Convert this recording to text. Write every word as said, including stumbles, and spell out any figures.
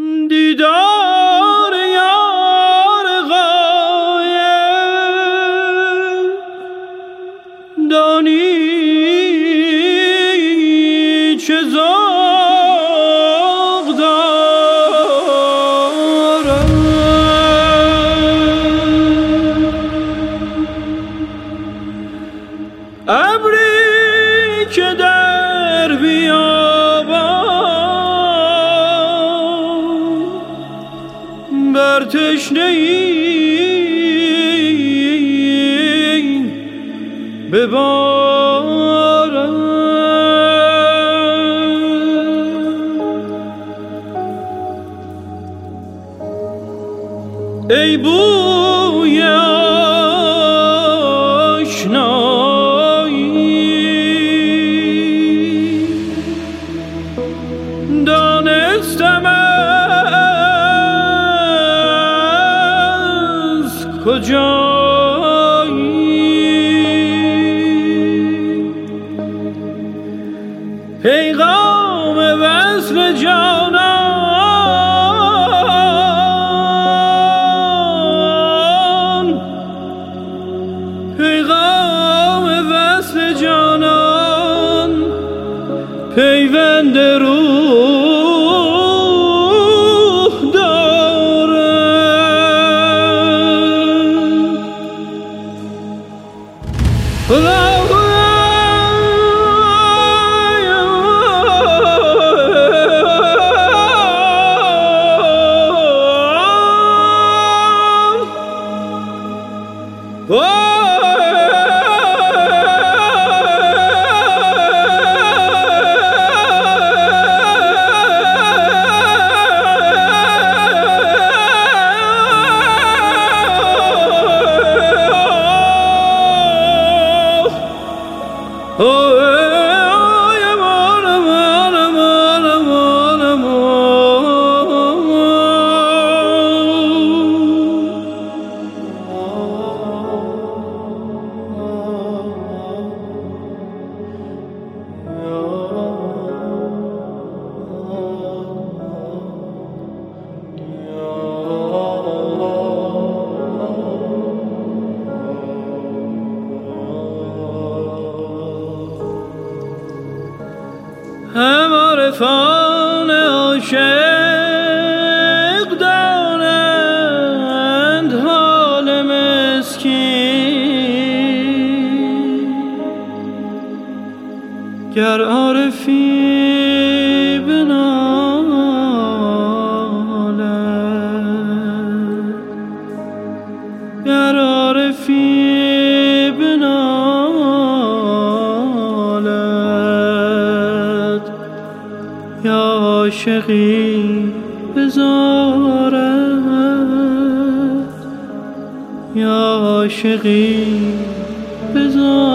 دیدار یار غایب دانی چه ذوق دارد. ابری که در بیابان بر تشنه‌ای ببارد. ای بوی آشنایی دانستم از کجایی. پیغام وصل جانان پیغام وصل جانان پیوند روح دارد. هم عارفان عاشق دانند حال مسکین. گر عارفی بنالد گر عارفی بنالد یا عاشقی بزارد یا عاشقی بزارد.